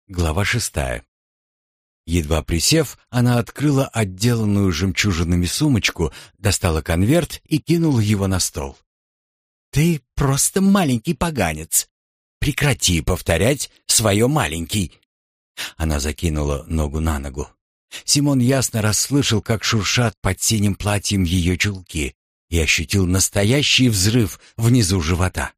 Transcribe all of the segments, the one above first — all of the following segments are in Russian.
Глава 6. Едва присев, она открыла отделанную жемчужинами сумочку, достала конверт и кинула его на стол. «Ты просто маленький поганец. Прекрати повторять свое «маленький». Она закинула ногу на ногу. Симон ясно расслышал, как шуршат под синим платьем ее чулки, и ощутил настоящий взрыв внизу живота.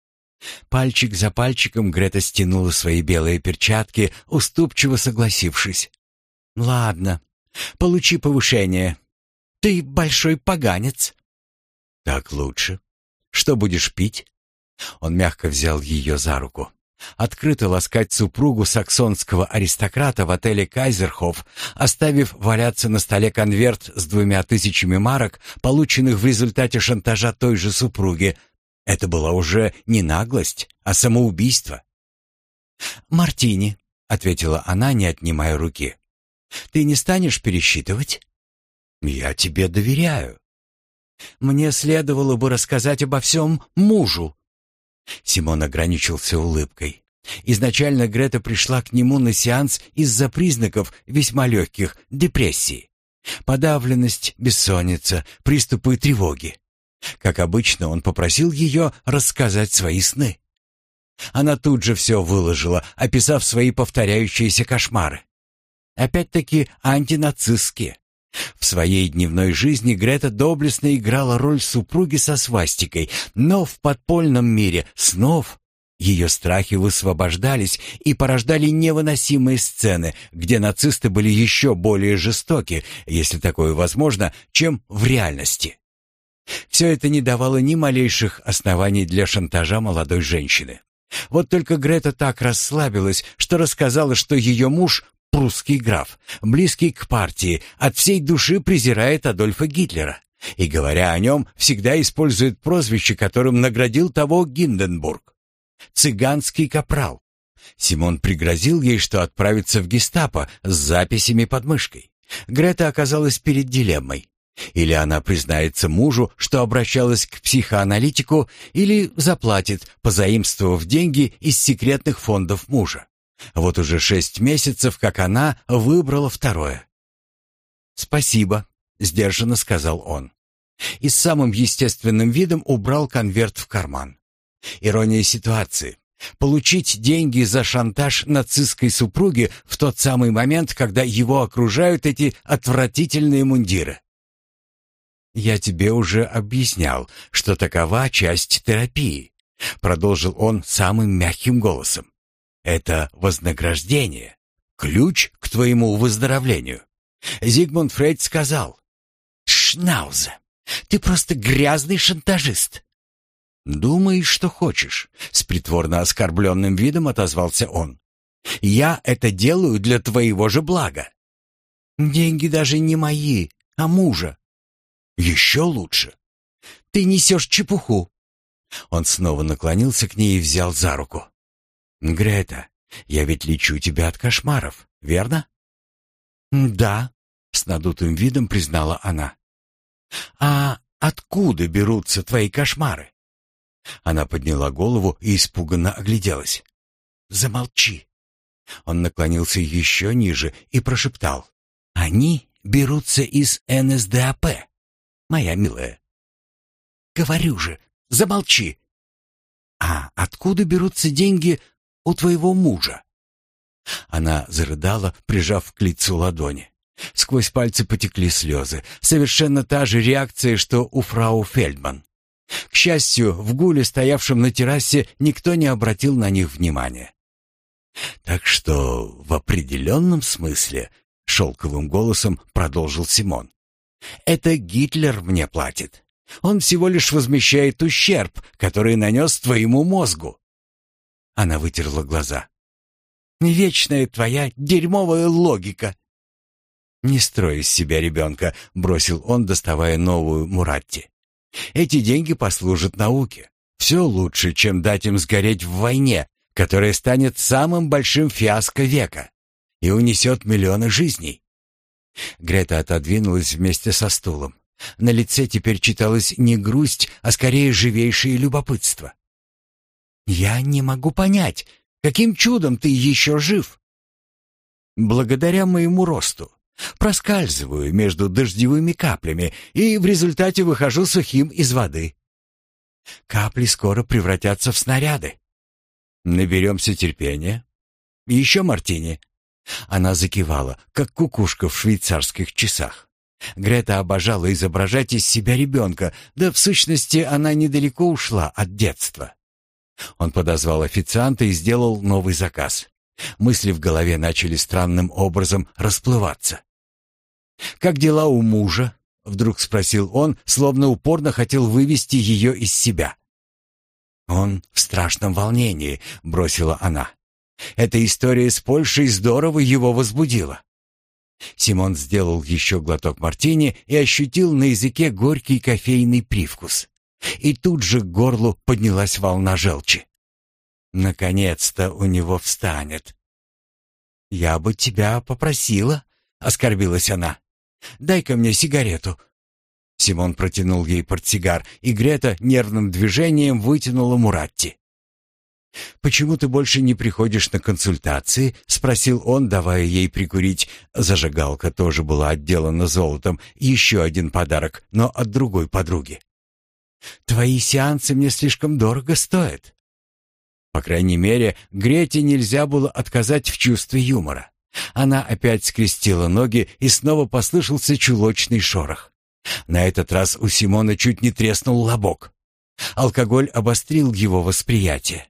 Пальчик за пальчиком Грета стянула свои белые перчатки, уступчиво согласившись. «Ладно, получи повышение. Ты большой поганец». «Так лучше. Что будешь пить?» Он мягко взял ее за руку. Открыто ласкать супругу саксонского аристократа в отеле «Кайзерхоф», оставив валяться на столе конверт с 2000 марок, полученных в результате шантажа той же супруги, это была уже не наглость, а самоубийство. «Мартини», — ответила она, не отнимая руки. «Ты не станешь пересчитывать?» «Я тебе доверяю». «Мне следовало бы рассказать обо всем мужу». Симон ограничился улыбкой. Изначально Грета пришла к нему на сеанс из-за признаков весьма легких депрессии. Подавленность, бессонница, приступы тревоги. Как обычно, он попросил ее рассказать свои сны. Она тут же все выложила, описав свои повторяющиеся кошмары. Опять-таки антинацистские. В своей дневной жизни Грета доблестно играла роль супруги со свастикой, но в подпольном мире снов ее страхи высвобождались и порождали невыносимые сцены, где нацисты были еще более жестоки, если такое возможно, чем в реальности. Все это не давало ни малейших оснований для шантажа молодой женщины. Вот только Грета так расслабилась, что рассказала, что ее муж — прусский граф, близкий к партии, от всей души презирает Адольфа Гитлера. И, говоря о нем, всегда использует прозвище, которым наградил того Гинденбург. «Цыганский капрал». Симон пригрозил ей, что отправится в гестапо с записями под мышкой. Грета оказалась перед дилеммой. Или она признается мужу, что обращалась к психоаналитику, или заплатит, позаимствовав деньги из секретных фондов мужа. Вот уже 6 месяцев, как она выбрала второе. «Спасибо», — сдержанно сказал он. И с самым естественным видом убрал конверт в карман. Ирония ситуации. Получить деньги за шантаж нацистской супруги в тот самый момент, когда его окружают эти отвратительные мундиры. «Я тебе уже объяснял, что такова часть терапии», — продолжил он самым мягким голосом. «Это вознаграждение, ключ к твоему выздоровлению. Зигмунд Фрейд сказал: «Шнаузе, ты просто грязный шантажист». «Думай, что хочешь», — с притворно оскорбленным видом отозвался он. «Я это делаю для твоего же блага. Деньги даже не мои, а мужа. Еще лучше. Ты несешь чепуху». Он снова наклонился к ней и взял за руку. «Грета, я ведь лечу тебя от кошмаров, верно?» «Да», — с надутым видом признала она. «А откуда берутся твои кошмары?» Она подняла голову и испуганно огляделась. «Замолчи». Он наклонился еще ниже и прошептал: «Они берутся из НСДАП, моя милая». «Говорю же, замолчи». «А откуда берутся деньги у твоего мужа?» Она зарыдала, прижав к лицу ладони. Сквозь пальцы потекли слезы. Совершенно та же реакция, что у фрау Фельдман. К счастью, в гуле, стоявшем на террасе, никто не обратил на них внимания. «Так что в определенном смысле», — шелковым голосом продолжил Симон, «это Гитлер мне платит. Он всего лишь возмещает ущерб, который нанес твоему мозгу». Она вытерла глаза. «Вечная твоя дерьмовая логика». «Не строй из себя ребенка», — бросил он, доставая новую Муратти. «Эти деньги послужат науке. Все лучше, чем дать им сгореть в войне, которая станет самым большим фиаско века и унесет миллионы жизней». Грета отодвинулась вместе со стулом. На лице теперь читалась не грусть, а скорее живейшее любопытство. «Я не могу понять, каким чудом ты еще жив? благодаря моему росту. Проскальзываю между дождевыми каплями и в результате выхожу сухим из воды. Капли скоро превратятся в снаряды. Наберемся терпения. Еще мартини». Она закивала, как кукушка в швейцарских часах. Грета обожала изображать из себя ребенка, да в сущности она недалеко ушла от детства. Он подозвал официанта и сделал новый заказ. Мысли в голове начали странным образом расплываться. «Как дела у мужа?» — вдруг спросил он, словно упорно хотел вывести ее из себя. «Он в страшном волнении», — бросила она. «Эта история с Польшей здорово его возбудила». Симон сделал еще глоток мартини и ощутил на языке горький кофейный привкус. И тут же к горлу поднялась волна желчи. Наконец-то у него встанет. «Я бы тебя попросила», — оскорбилась она. «Дай-ка мне сигарету». Симон протянул ей портсигар, и Грета нервным движением вытянула Муратти. «Почему ты больше не приходишь на консультации?» — спросил он, давая ей прикурить. Зажигалка тоже была отделана золотом. Еще один подарок, но от другой подруги. «Твои сеансы мне слишком дорого стоят». По крайней мере, Грете нельзя было отказать в чувстве юмора. Она опять скрестила ноги, и снова послышался чулочный шорох. На этот раз у Симона чуть не треснул лобок. Алкоголь обострил его восприятие.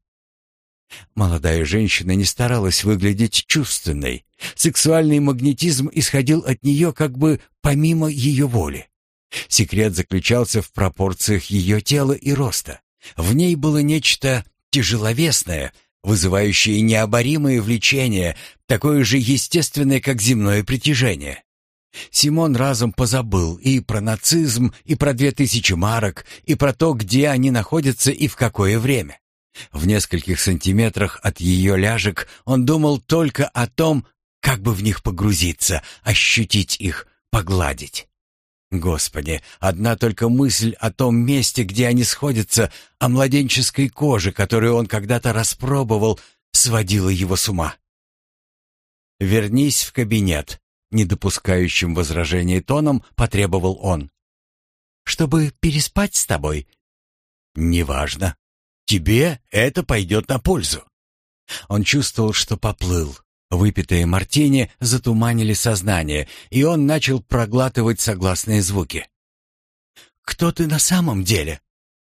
Молодая женщина не старалась выглядеть чувственной. Сексуальный магнетизм исходил от нее как бы помимо ее воли. Секрет заключался в пропорциях ее тела и роста. В ней было нечто тяжеловесное, вызывающее необоримое влечение, такое же естественное, как земное притяжение. Симон разом позабыл и про нацизм, и про 2000 марок, и про то, где они находятся и в какое время. В нескольких сантиметрах от ее ляжек он думал только о том, как бы в них погрузиться, ощутить их, погладить. Господи, одна только мысль о том месте, где они сходятся, о младенческой коже, которую он когда-то распробовал, сводила его с ума. «Вернись в кабинет», — не допускающим возражений тоном потребовал он. «Чтобы переспать с тобой?» «Неважно. Тебе это пойдет на пользу». Он чувствовал, что поплыл. Выпитые мартини затуманили сознание, и он начал проглатывать согласные звуки. «Кто ты на самом деле?»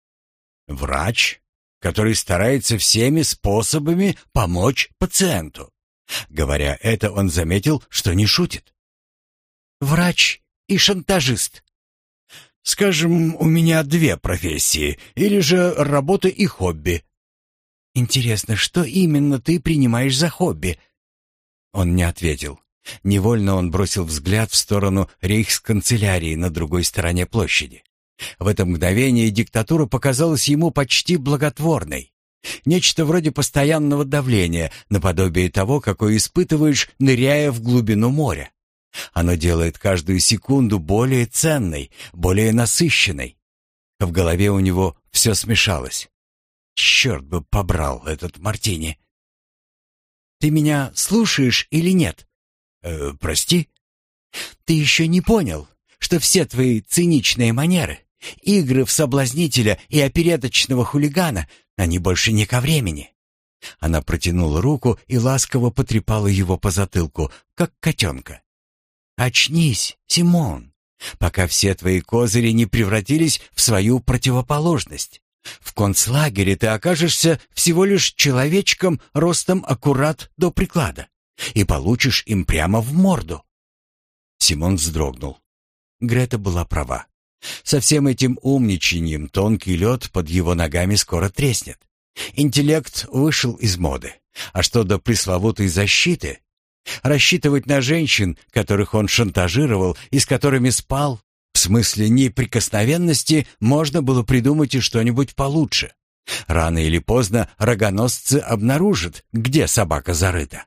«Врач, который старается всеми способами помочь пациенту». Говоря это, он заметил, что не шутит. «Врач и шантажист». «Скажем, у меня две профессии, или же работа и хобби». «Интересно, что именно ты принимаешь за хобби?» Он не ответил. Невольно он бросил взгляд в сторону рейхсканцелярии на другой стороне площади. В это мгновение диктатура показалась ему почти благотворной. Нечто вроде постоянного давления, наподобие того, какое испытываешь, ныряя в глубину моря. Оно делает каждую секунду более ценной, более насыщенной. В голове у него все смешалось. Черт бы побрал этот мартини. «Ты меня слушаешь или нет?» «Прости?» «Ты еще не понял, что все твои циничные манеры, игры в соблазнителя и опереточного хулигана, они больше не ко времени?» Она протянула руку и ласково потрепала его по затылку, как котенка. «Очнись, Симон, пока все твои козыри не превратились в свою противоположность. В концлагере ты окажешься всего лишь человечком ростом аккурат до приклада и получишь им прямо в морду». Симон вздрогнул. Грета была права. Со всем этим умничаньем тонкий лед под его ногами скоро треснет. Интеллект вышел из моды. А что до пресловутой защиты? Рассчитывать на женщин, которых он шантажировал и с которыми спал, в смысле неприкосновенности, можно было придумать и что-нибудь получше. Рано или поздно рогоносцы обнаружат, где собака зарыта.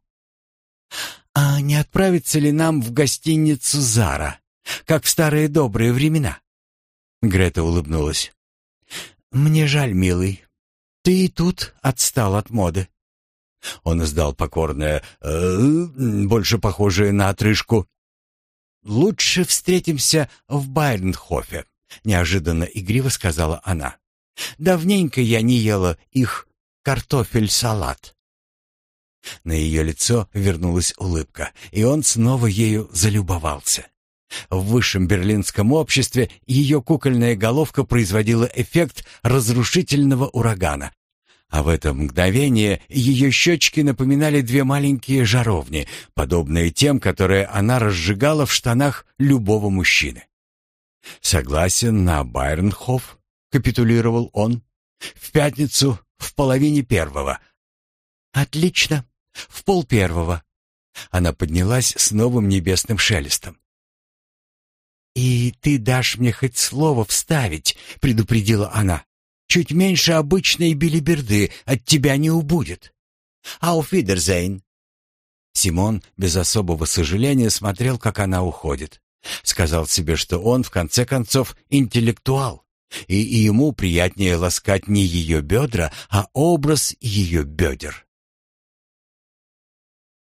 «А не отправиться ли нам в гостиницу «Зара», как в старые добрые времена?» Грета улыбнулась. «Мне жаль, милый. Ты и тут отстал от моды». Он издал покорное больше похожее на отрыжку. «Лучше встретимся в Байрнхофе», — неожиданно игриво сказала она. «Давненько я не ела их картофель-салат». На ее лицо вернулась улыбка, и он снова ею залюбовался. В высшем берлинском обществе ее кукольная головка производила эффект разрушительного урагана. А в это мгновение ее щечки напоминали две маленькие жаровни, подобные тем, которые она разжигала в штанах любого мужчины. «Согласен на Байрнхоф», — капитулировал он. «В пятницу в 1:30». «Отлично, в 1:30». Она поднялась с новым небесным шелестом. «И ты дашь мне хоть слово вставить», — предупредила она. «Чуть меньше обычной белиберды от тебя не убудет. Auf Wiedersehen». Симон без особого сожаления смотрел, как она уходит. Сказал себе, что он, в конце концов, интеллектуал, и ему приятнее ласкать не ее бедра, а образ ее бедер.